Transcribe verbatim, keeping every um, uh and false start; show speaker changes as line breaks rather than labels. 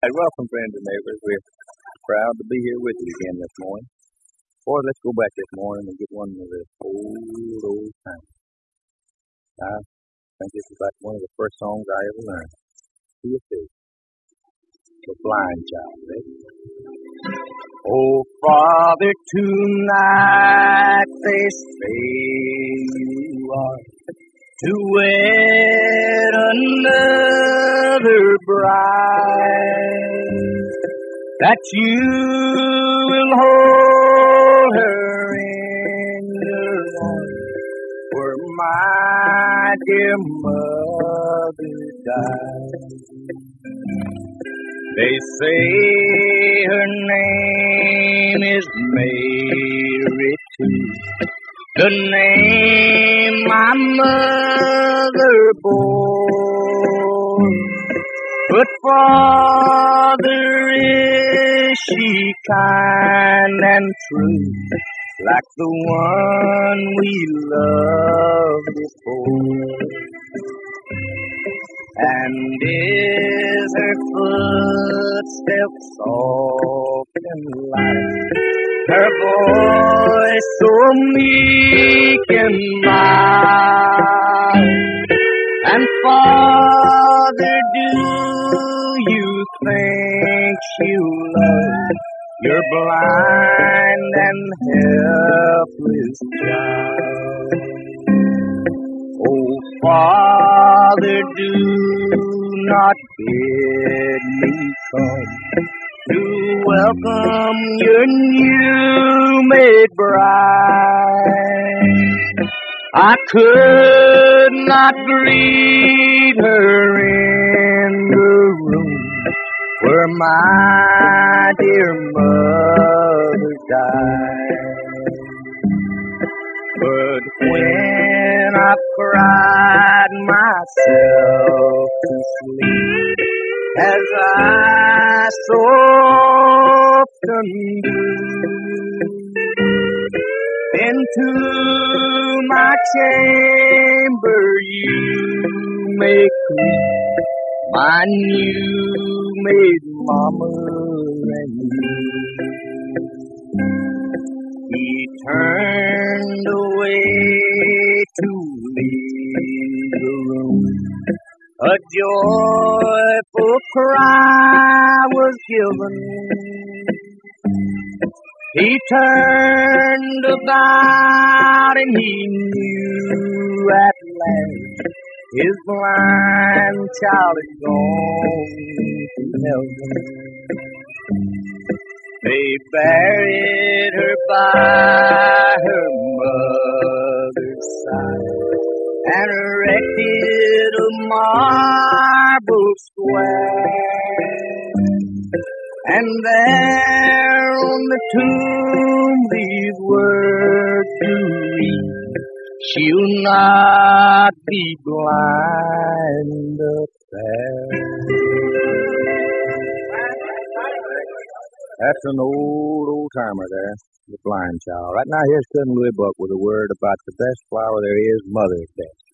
Hey, welcome, friends and neighbors. We're proud to be here with you again this morning. Boy, let's go back this morning and get one of the old, old times. I think this is like one of the first songs I ever learned. See it is. The Blind Child, right? Oh, Father, tonight they say you are to wed another bride, that you will hold her in your arms where my dear mother died. They say her name is Mary too, the name my mother bore. But Father, is she kind and true, like the one we loved before? And is her footsteps soft and light, her voice so meek and mild? And Father, do you think she'll love your blind and helpless child? Oh, Father, do not bid me come to welcome your new-made bride. I could not greet her in the room where my dear mother died. But when I cried myself to sleep, as I so often do, into my chamber you may creep, my new-made mama and you. He turned away to leave the room. A joyful cry was given. He turned about and he knew at last his blind child had gone to heaven. They buried her by her mother's side and erected a marble square. And there on the tomb these words do read, she'll not be blind up there. That's an old, old timer there, The Blind Child. Right now, here's Cousin Louis Buck with a word about the best flower there is, Mother's Day.